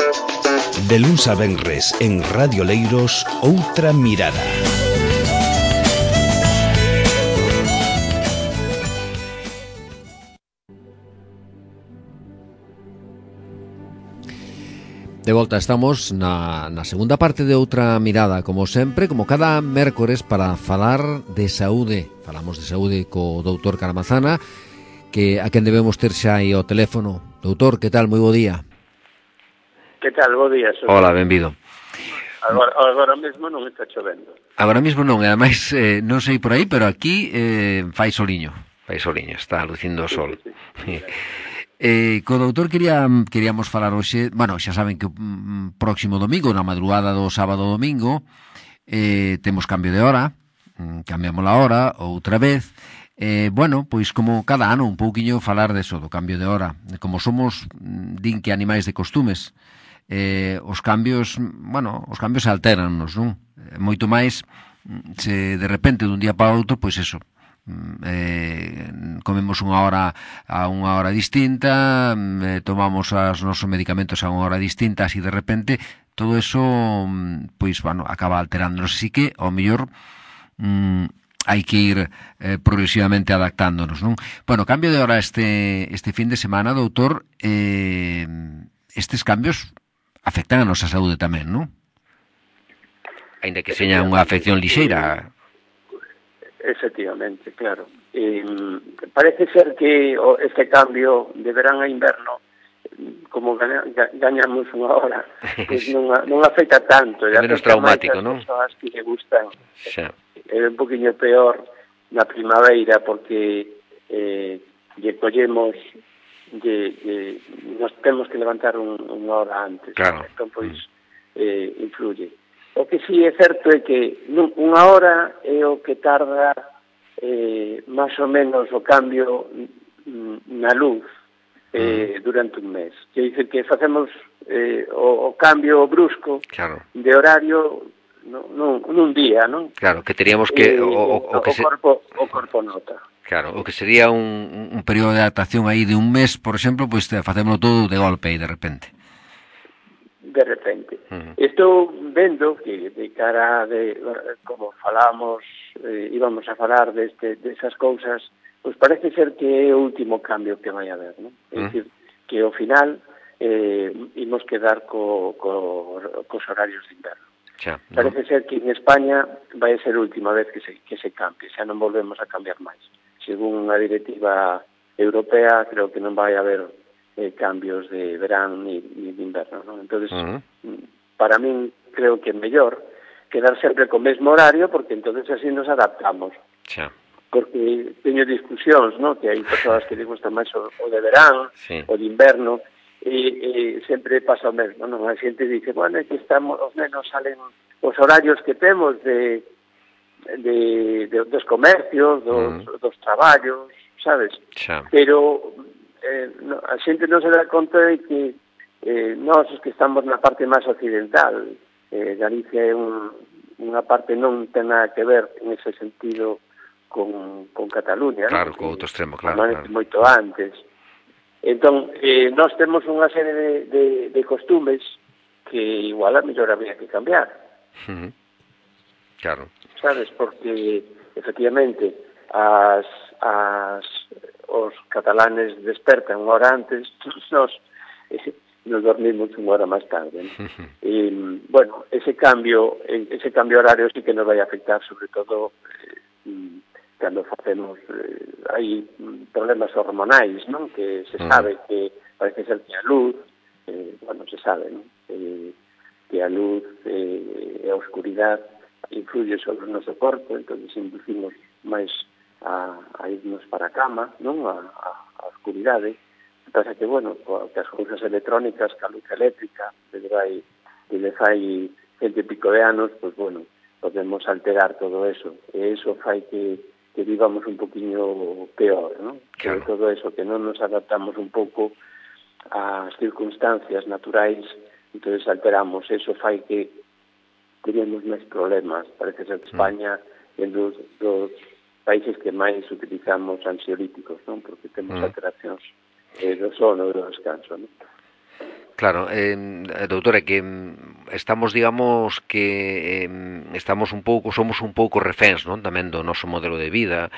De luns a venres en Radio Leiros, Outra Mirada. De volta estamos na segunda parte de Outra Mirada, como sempre, como cada mércores, para falar de saúde. Falamos de saúde co doutor Caramazana, que a quen debemos ter xa aí ao teléfono. Doutor, que tal? Moi bo día. Que tal? Bo día. Hola, benvido. Agora mesmo non está chovendo. Agora mesmo non, e ademais non sei por aí, pero aquí fai soliño, está lucindo o sol. Sí. Co doutor queríamos falar hoxe, bueno, xa saben que o próximo domingo, na madrugada do sábado ao domingo, temos cambio de hora, cambiamos a hora outra vez. Bueno, pois como cada ano un pouquiño falar deso, do cambio de hora. Como somos, din que animais de costumes, os cambios alterannos, non? Moito máis se de repente dun día para outro, pois eso, comemos unha hora a unha hora distinta, tomamos os nosos medicamentos a unha hora distinta, así de repente todo eso pois bueno, acaba alterándonos, así que ao mellor hai que ir progresivamente adaptándonos, non? Bueno, cambio de hora este fin de semana, doutor, estes cambios afectan a nosa saúde tamén, non? Aínda que seña unha afección lixeira. Efectivamente, claro. Parece ser que este cambio de verán a inverno, como gañamos unha hora, pues non afecta tanto. É menos traumático, non? As persoas que lle gustan. É un poquinho peor na primavera porque lle collemos, nos temos que levantar unha hora antes. Claro. Entón, pois, influye. O que sí é certo é que unha hora é o que tarda máis ou menos o cambio na luz durante un mes. Quer dizer que facemos o cambio brusco, claro, de horario nun día, non? Claro, que teríamos que o corpo nota. Claro, o que sería un período de adaptación aí de un mes, por exemplo, pois facémoslo todo de golpe e de repente. De repente. Estou vendo que de cara como falábamos, íbamos a falar desas cousas, pois parece ser que é o último cambio que vai haber, non? É dicir, que ao final imos quedar cos horarios de inverno. Parece ser que en España vai ser a última vez que se cambie, xa non volvemos a cambiar máis. Según a directiva europea, creo que non vai haber cambios de verán ni de inverno, ¿no? Entonces, para min creo que é mellor quedar sempre co mesmo horario, porque entonces así nos adaptamos. Porque teño discusións, ¿no? Que hai persoas que les gusta máis o de verán, o de inverno, e sempre pasa o mesmo, non? A xente dice, bueno, é que os nenos salen os horarios que temos dos comercios, dos traballos, sabes? Pero a xente non se dá conta de que nós os que estamos na parte máis occidental, Galicia é unha parte non ten nada que ver en ese sentido con Cataluña, claro, con outro extremo, claro. Moito antes. Entón, nós temos unha serie de costumes que igual a mellor habría que cambiar. Claro. Sabes, porque efectivamente os catalanes despertan unha hora antes, nos dormimos unha hora máis tarde, ¿no? E, bueno, ese cambio horario sí que nos vai afectar, sobre todo cando facemos hai problemas hormonais, non? Que se sabe que parece ser que a luz, se sabe, non? Que a luz e a oscuridade influye sobre o noso corpo, entón inducimos máis a irnos para a cama, non? A oscuridade. Pasa que, bueno, que as cousas electrónicas, que a luz eléctrica, desde fai 100 e pico de anos, pois, bueno, podemos alterar todo eso. E eso fai que vivamos un poquinho peor, non? Claro. Todo eso, que non nos adaptamos un pouco ás circunstancias naturais, entón alteramos. Eso fai que teríamos máis problemas. Parece ser que España é dos países que máis utilizamos ansiolíticos, non? Porque temos alteracións do sono e do descanso, non? Claro, doutora, que estamos, digamos, que estamos un pouco, somos un pouco reféns, non? Tamén do noso modelo de vida,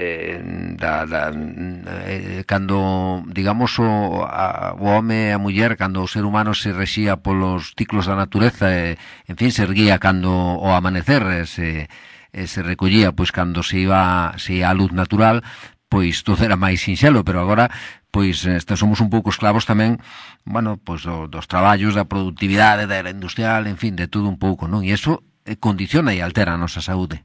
cando, digamos, o home e a muller, cando o ser humano se rexía polos ciclos da natureza, en fin, se erguía cando o amanecer, se recollía, pois, cando se ia a luz natural, pois todo era máis sinxelo, pero agora pois somos un pouco esclavos tamén, bueno, pois dos traballos, da productividade, da era industrial, en fin, de todo un pouco, non? E iso condiciona e altera a nosa saúde.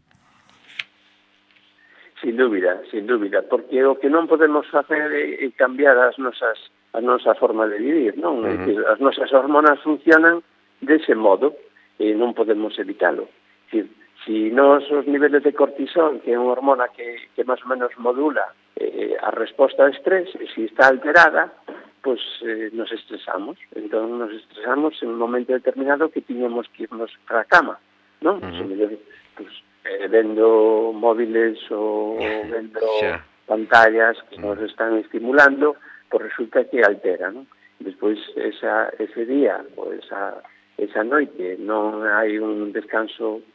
Sin dúbida, porque o que non podemos facer é cambiar a nosa forma de vivir, non? É que as nosas hormonas funcionan dese modo e non podemos evitalo. Si nós os niveles de cortisol, que é unha hormona que máis ou menos modula a resposta ao estrés, e se está alterada, pois nos estresamos. Entón nos estresamos en un momento determinado que tiñamos que irnos para a cama, non? Pois, vendo móviles ou vendo pantallas que nos están estimulando, pois resulta que altera, non? Despois ese día ou esa noite non hai un descanso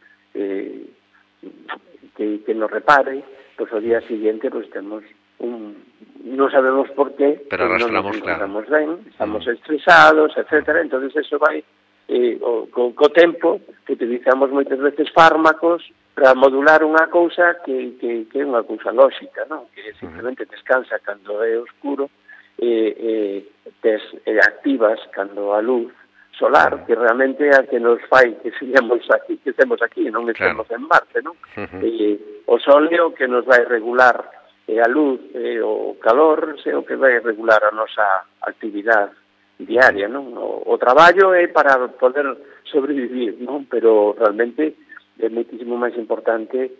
que nos repare, pois ao día siguiente pois temos non sabemos por qué, pero arrastramos, non nos encontramos ben, estamos estresados, etcétera. Entonces eso vai co tempo que utilizamos moitas veces fármacos para modular unha cousa que é unha cousa lóxica, non? Que simplemente descansa cando é oscuro e activas cando a luz solar, que realmente é a que nos fai que estemos aquí, non estemos en Marte, non? O sol é o que nos vai regular a luz, o calor é o que vai regular a nosa actividade diaria, non? O traballo é para poder sobrevivir, non? Pero realmente é moitísimo máis importante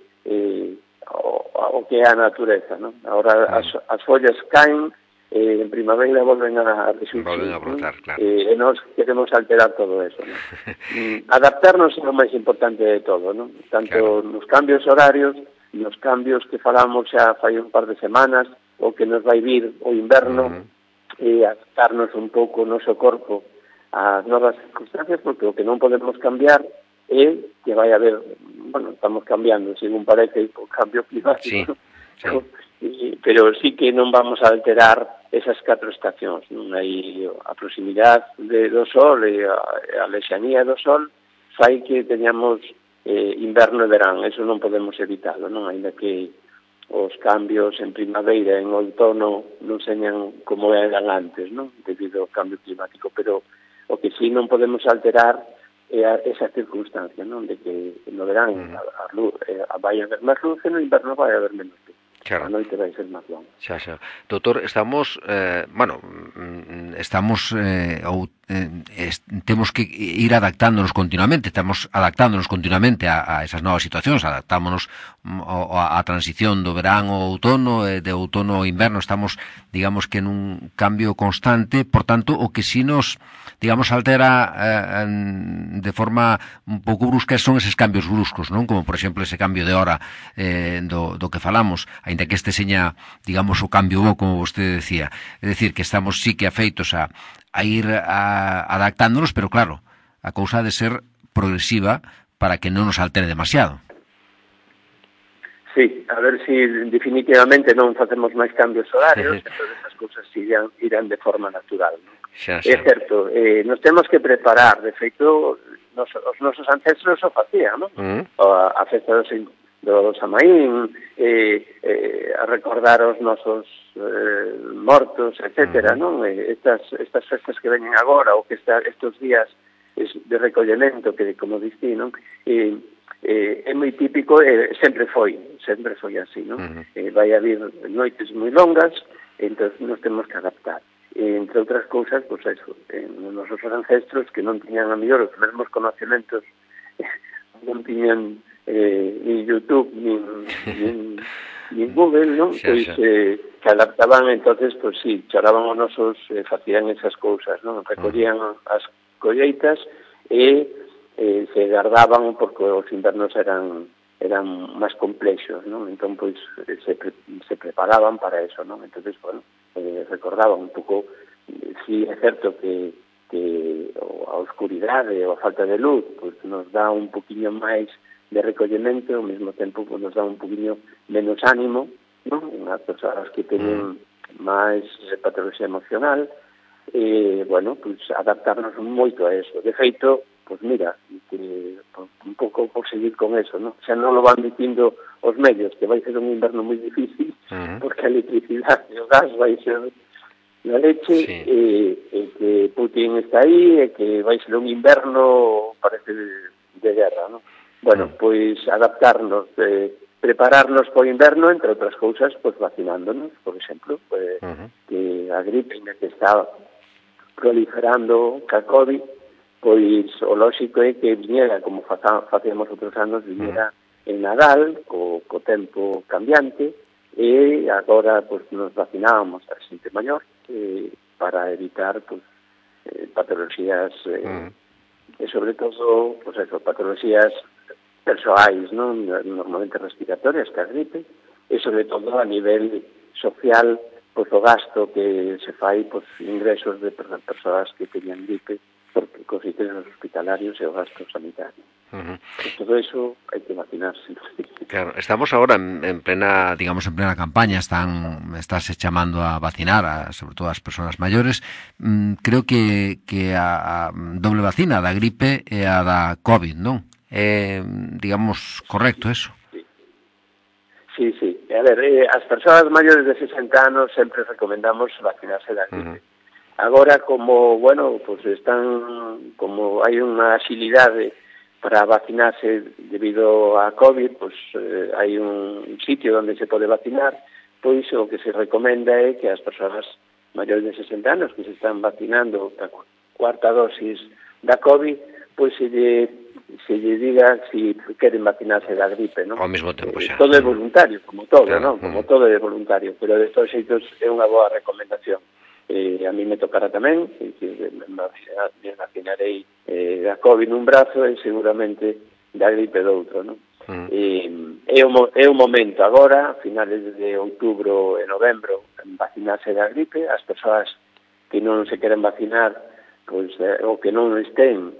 o que é a natureza, non? Agora as follas caen, en primavera volven a resurgir, volven a brotar, claro. E nós queremos alterar todo eso, ¿no? Adaptarnos é o máis importante de todo, ¿no? Tanto nos cambios horarios, nos cambios que falamos xa fai un par de semanas, o que nos vai vir o inverno, e adaptarnos un pouco o noso corpo ás novas circunstancias, porque o que non podemos cambiar é que vai haber, bueno, estamos cambiando, según parece, o cambio climático, pero sí que non vamos a alterar esas 4 estacións, non? Aí a proximidade do Sol e a lexanía do Sol fai que teñamos inverno e verán, eso non podemos evitalo, non? Ainda que os cambios en primavera e en outono non señan como eran antes, non? Debido ao cambio climático, pero o que sí non podemos alterar é esa circunstancia, non? De que no verán vai haber máis luz e no inverno vai haber menos luz. Claro. A noite vai ser máis longa. Xa. Doutor, estamos, temos que ir adaptándonos continuamente, estamos adaptándonos continuamente a esas novas situacións, adaptámonos a transición do verán ao outono, de outono ao inverno, estamos, digamos que nun cambio constante, por tanto, o que si nos, digamos, altera de forma un pouco brusca son eses cambios bruscos, non? Como, por exemplo, ese cambio de hora do que falamos, ainda que este seña, digamos, o cambio bo, como vostede decía. É dicir, que estamos sí que afeitos a ir adaptándonos, pero claro, a cousa ha de ser progresiva para que non nos altere demasiado. Sí, a ver si definitivamente non facemos máis cambios horarios, entón esas cousas irán de forma natural, non? Xa. É certo, nos temos que preparar, de feito, os nosos ancestros o facían, non? A festa do Samaín, a recordar os nosos mortos, etcétera, non? Estas festas que veñen agora, ou que estes días de recollemento, que como distí, non? É moi típico, sempre foi así, non? Vai haber noites moi longas, entón nos temos que adaptar. Entre outras cousas, pois eso, os nosos ancestros que non tiñan a mellor os mesmos conocimientos, non tiñan ni YouTube, ni Google, non? Pois que adaptaban, entonces, pois sí, choraban os nosos, facían esas cousas, non? Recollían as colleitas e se guardaban porque os invernos eran máis complexos, non? Entón, pois, se preparaban para eso, non? Entonces, bueno, recordaban un pouco, sí, é certo que electricidade ou a falta de luz pois nos dá un poquinho máis de recollemento, ao mesmo tempo pois, nos dá un poquinho menos ánimo, non? As persoas que teñen máis patoloxía emocional, bueno, pois adaptarnos moito a eso. De feito, pois mira, que, un pouco por seguir con eso, non? Xa non lo van dicindo os medios, que vai ser un inverno moi difícil, porque a electricidade e o gas vai ser na leche, que Putin está aí, e que vai ser un inverno, parece, de guerra, non? Bueno, pois adaptarnos, prepararnos para o inverno, entre outras cousas, pois vacinándonos, por exemplo, que a gripe que está proliferando ca COVID, pois o lóxico é que viñera, como facemos outros anos, viñera en Nadal, co tempo cambiante, e agora pois, nos vacinábamos a xente maior para evitar pois, patoloxías e sobre todo pois, eso, patoloxías persoais, non? Normalmente respiratorias, que a gripe, e sobre todo a nivel social, pois o gasto que se fai, pois ingresos de persoas que teñan gripe, porque consideren os hospitalarios e o gasto sanitario. Pues todo eso hai que vacinarse. Claro, estamos ahora en plena, digamos, en plena campaña, estáse chamando a vacinar, sobre todo as persoas maiores. Creo que a doble vacina da gripe e a da COVID, non? Digamos, correcto eso. Sí. A ver, as persoas maiores de 60 anos sempre recomendamos vacinarse da gripe. Agora, como, bueno, pues como hai unha axilidade para vacinarse debido a COVID, pues hai un sitio onde se pode vacinar, pois o que se recomenda é que as persoas maiores de 60 anos que se están vacinando a cuarta dosis da COVID, pois se lle diga si queren vacinarse da gripe, non? Ao mesmo tempo xa. Todo é voluntario, como todo, claro, non? Como todo é voluntario, pero de todos xeitos é unha boa recomendación. A mí me tocará tamén, me vacinarei da COVID nun brazo e seguramente da gripe do outro, non? É o momento agora, a finales de outubro e novembro, vacinarse da gripe. As persoas que non se queren vacinar, pois, ou que non estén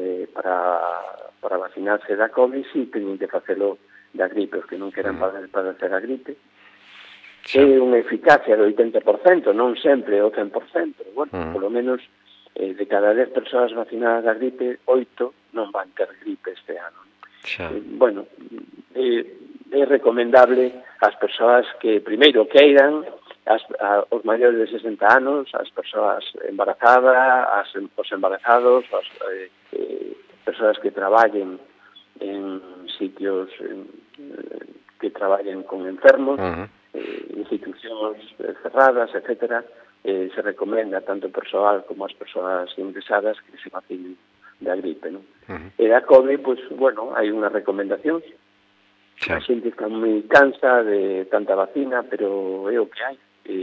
para vacinarse da COVID, si teñen que facelo da gripe, os que non queran padecer a gripe. É unha eficacia do 80%, non sempre o 100%, pero, bueno, polo menos de cada 10 persoas vacinadas da gripe, 8 non van ter gripe este ano. Bueno, é recomendable ás persoas que primeiro queiran, os maiores de 60 anos, as persoas embarazadas, os embarazados, as persoas que traballen en sitios que traballen con enfermos, institucións cerradas, etcétera, se recomenda tanto persoal como as persoas ingresadas que se vacinen da gripe, non? E da COVID, pois, bueno, hai unhas recomendacións. A xente está moi cansa de tanta vacina, pero é o que hai.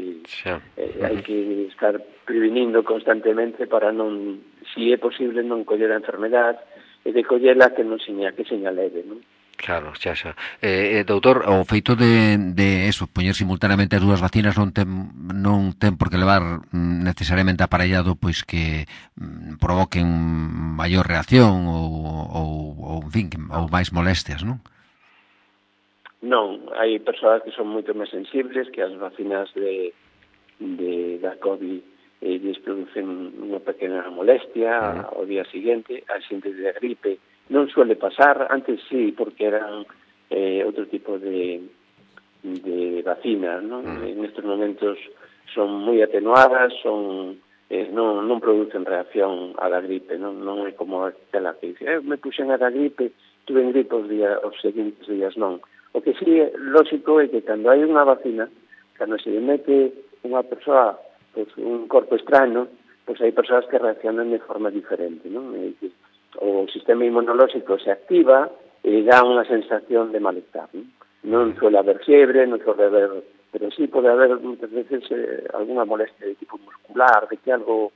Hai que estar prevenindo constantemente para non, si é posible, non coller a enfermedade e de collela que non que seña leve, non? Claro, xa. Doutor, o feito de eso, poñer simultaneamente as dúas vacinas non ten por que levar necesariamente aparellado pois que provoquen maior reacción ou en fin, ou máis molestias, non? Non, hai persoas que son moito máis sensibles, que as vacinas da COVID lles producen unha pequena molestia ao día seguinte. A xente de gripe non suele pasar, antes sí, porque eran outro tipo de vacinas, non? En estes momentos son moi atenuadas, non producen reacción a da gripe, non é como aquela que dice, me puxen a da gripe, tuve gripe os seguintes días, non. O que sí é lógico é que cando hai unha vacina, cando se mete unha persoa, pues, un corpo extraño, pues hai persoas que reaccionan de forma diferente, non? O sistema inmunolóxico se activa e dá unha sensación de malestar, non suele haber fiebre, non suele haber, pero sí pode haber muchas veces alguna molestia de tipo muscular, de que algo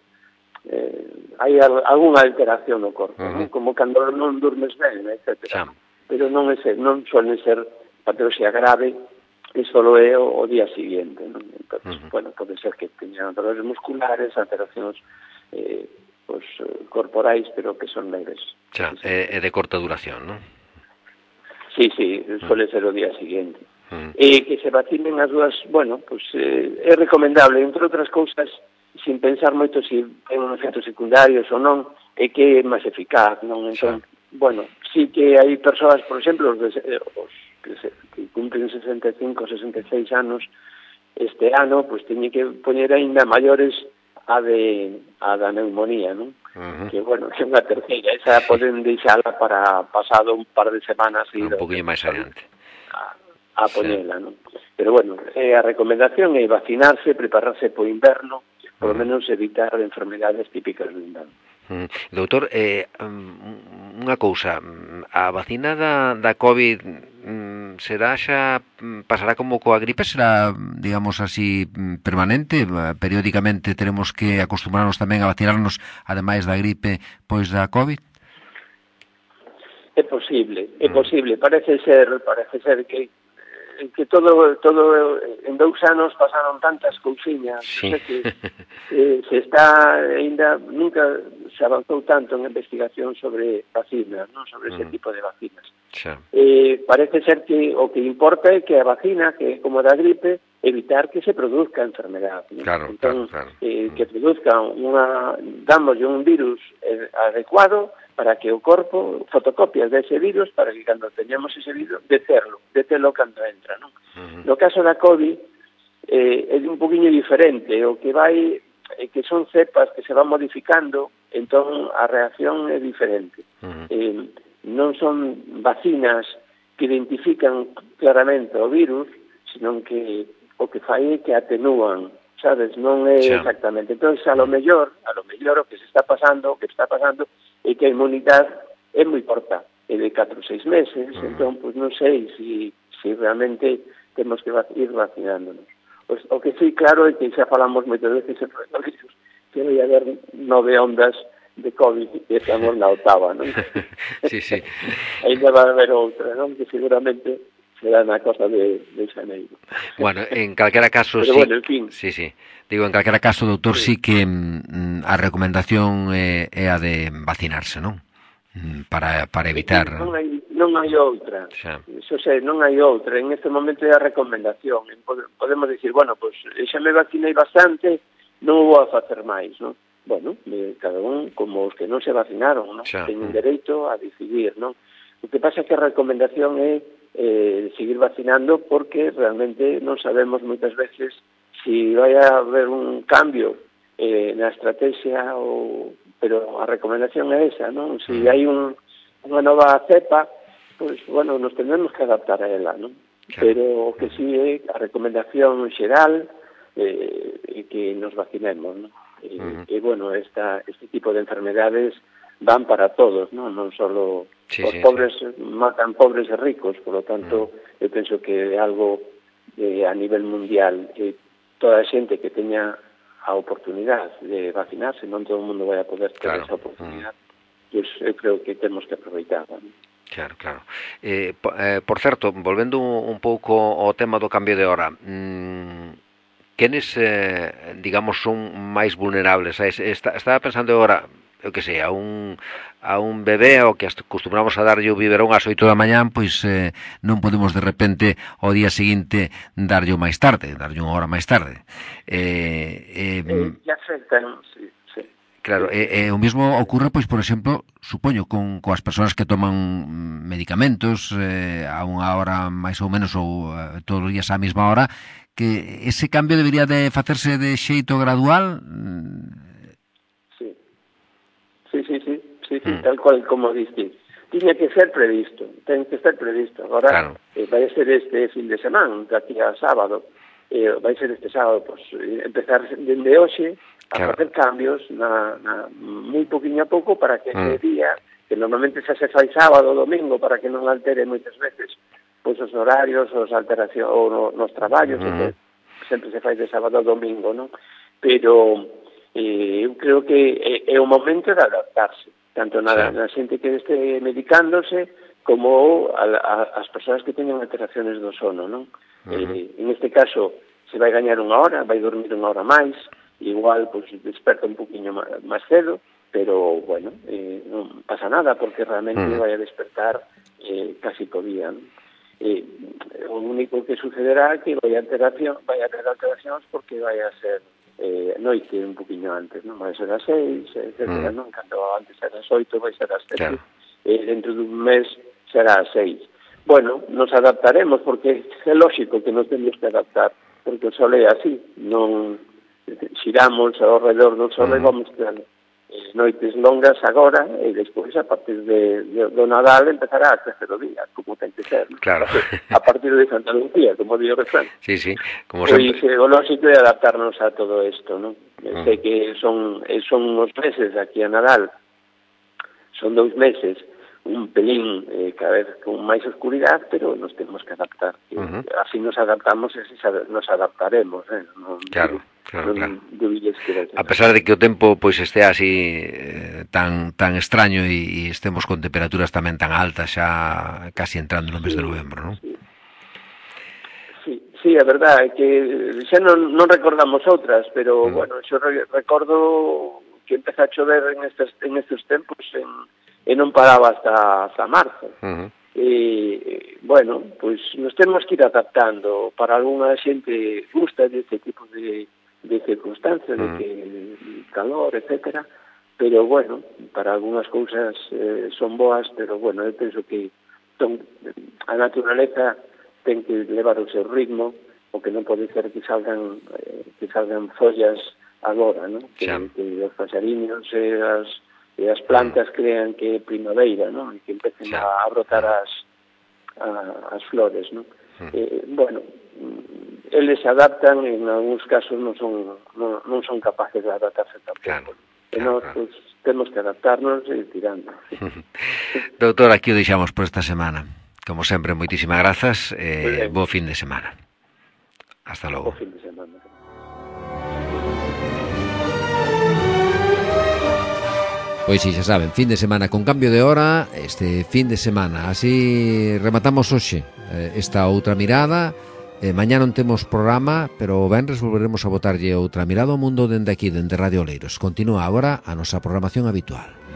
hai algunha alteración no corpo, como cando non durmes ben, etc. Pero non suelen ser patoloxía grave, que solo é o día siguiente, non? Entonces, bueno, pode ser que teñan dolores musculares, alteracións corporais, pero que son leves. Xa, é de corta duración, non? Sí, suele ser o día seguinte. E que se vacinen as dúas, bueno, pues é recomendable, entre outras cousas, sin pensar moito se ten uns efectos secundarios ou non, é que é máis eficaz, non? Entón, bueno, sí que hai persoas, por exemplo, os que cumplen 65, 66 anos este ano, pues teñen que poñer aínda maiores a da neumonía, non? Que, bueno, é unha terceira, esa poden deixala para pasado un par de semanas e un poquinho máis adiante a poñela, non? Pero, bueno, a recomendación é vacinarse, prepararse po inverno, por lo menos evitar enfermedades típicas do inverno. Doutor, unha cousa, a vacina da COVID será xa, pasará como coa gripe, será, digamos así, permanente, periódicamente teremos que acostumbrarnos tamén a vacinarnos, ademais da gripe, pois da COVID? É posible, parece ser que todo en 2 anos pasaron tantas cousiñas, sí. Que se está ainda nunca se avanzou tanto en investigación sobre vacinas, non, sobre ese tipo de vacinas. Parece ser que o que importa é que a vacina, que é como da gripe, evitar que se produzca enfermedade, ¿no? Claro. Que produzca dámoslle un virus adecuado para que o corpo fotocopias dese virus para que cando teñamos ese virus detelo cando entra, non? No caso da COVID é un poquinho diferente, o que vai é que son cepas que se van modificando, entón a reacción é diferente. Non son vacinas que identifican claramente o virus, senón que o que fai é que atenúan, sabes, non é exactamente. Entón, a lo mellor o que está pasando é que a inmunidade é moi corta, é de 4 ou 6 meses, entón, pues, non sei se realmente temos que ir vacinándonos. Pues, o que sí, claro, é que xa falamos moitas veces que vai haber 9 ondas de COVID e estamos na 8ª, non? Sí. Ainda vai haber outra, non? Que seguramente será na cosa de xaneiro. Bueno, en calquera caso, pero, sí. Bueno, en fin. Sí. Digo, en calquera caso, doutor, sí que a recomendación é a de vacinarse, non? Para evitar... Non hai outra. Eso sei, non hai outra. En este momento é a recomendación. Podemos dicir, bueno, pues xa me vacinei bastante, non vou a facer máis, non? Bueno, cada un, como os que non se vacinaron, non? Teñen dereito a decidir, non? O que pasa é que a recomendación é seguir vacinando porque realmente non sabemos moitas veces si vai a haber un cambio na estrategia pero a recomendación é esa, non? Si hai unha nova cepa, pois, bueno, nos tenemos que adaptar a ela, non? Pero o que si é a recomendación xeral é que nos vacinemos, non? E, bueno, este tipo de enfermedades van para todos, non solo os pobres matan pobres e ricos, por lo tanto, eu penso que é algo a nivel mundial, toda a xente que teña a oportunidade de vacinarse, non todo o mundo vai a poder ter esa oportunidade, pois eu creo que temos que aproveitarla, non? Claro. Por certo, volvendo un pouco ao tema do cambio de hora, quenes, digamos, son máis vulnerables? Estaba pensando agora, eu que sei, a un bebé ao que acostumbramos a darlle o biberón ás 8 da mañán, pois non podemos de repente ao día seguinte darlle máis tarde, darlle unha hora máis tarde. Ya afectan, sí. Claro, o mesmo ocorre, pois, por exemplo, supoño, coas persoas que toman medicamentos a unha hora máis ou menos ou todos os días á mesma hora, que ese cambio debería de facerse de xeito gradual. Sí, tal cual como diste. Tiña que ser previsto, Agora, vai ser este fin de semana, daqui a sábado, vai ser este sábado, pues, empezar dende hoxe a facer cambios moi poquinho a pouco para que ese día, que normalmente xa se fai sábado ou domingo, para que non altere moitas veces pois os horarios, os alteracións, ou nos traballos, que sempre se fai de sábado a domingo, non? Pero eu creo que é o momento de adaptarse, tanto na xente que este medicándose como as persoas que teñen alteraciones do sono, non? En este caso, se vai gañar unha hora, vai dormir unha hora máis, igual, pois, desperta un poquinho máis cedo, pero bueno, non pasa nada porque realmente vai a despertar casi podía, ¿no? O único que sucederá é que vai a ter alteracións porque vai a ser noite un poquinho antes, non? Vai ser as 6, etcétera, non? Cando antes era as 8, vai ser as 7, dentro dun mes será as 6. Bueno, nos adaptaremos porque é lógico que nos temos que adaptar, porque o sol é así, non xiramos ao redor do sol e vamos ter noites longas agora e despois a partir do Nadal empezará a crecer o día, como ten que ser, ¿no? Claro. A partir de Santa Lucía, como digo refrán. Sí, como sempre. Pois o lógico é adaptarnos a todo isto, ¿no? Sei que son uns meses aquí a Nadal, son 2 meses, un pelín cada vez con máis oscuridade, pero nos temos que adaptar. Así nos adaptamos e así nos adaptaremos, non, claro. A pesar de que o tempo pois este así tan extraño e estemos con temperaturas tamén tan altas xa casi entrando no mes de novembro, non? Sí, a verdade é que xa non recordamos outras, pero bueno, xo recordo que empeza a chover en estes tempos e non paraba hasta marzo. Bueno, pois nos temos que ir adaptando. Para algunha xente gusta deste tipo de circunstancias, de que calor, etcétera, pero bueno, para algunhas cousas son boas, pero bueno, eu penso que a naturaleza ten que levar o seu ritmo, o que non pode ser que salgan follas agora, ¿no? Que os pasariños e as plantas crean que é primavera, ¿no? E que empecen a brotar as flores, ¿no? Bueno, eles se adaptan e en algúns casos non son capaces de adaptarse tampouco. E nós pues, temos que adaptarnos e tirando. Doutor, aquí o deixamos por esta semana. Como sempre, moitísimas grazas e bo fin de semana. Hasta logo. Bo fin de semana. Pois si, xa saben, fin de semana con cambio de hora, este fin de semana. Así rematamos hoxe esta outra mirada. Mañá non temos programa, pero o venres volveremos a botarlle outra mirada ao mundo dende aquí, dende Radio Oleiros. Continúa agora a nosa programación habitual.